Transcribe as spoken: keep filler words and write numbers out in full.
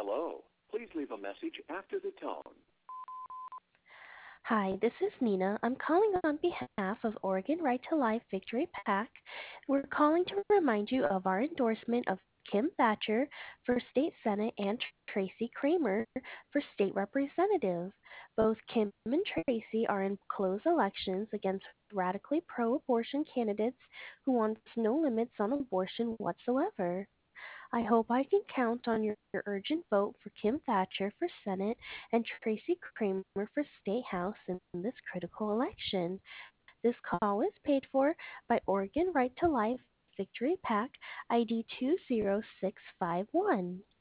Hello. Please leave a message after the tone. Hi, this is Nina. I'm calling on behalf of Oregon Right to Life Victory PAC. We're calling to remind you of our endorsement of Kim Thatcher for State Senate and Tracy Kramer for State Representative. Both Kim and Tracy are in close elections against radically pro abortion candidates who want no limits on abortion whatsoever. I hope I can count on your, your urgent vote for Kim Thatcher for Senate and Tracy Kramer for State House in this critical election. This call is paid for by Oregon Right to Life Victory PAC I D two zero six five one.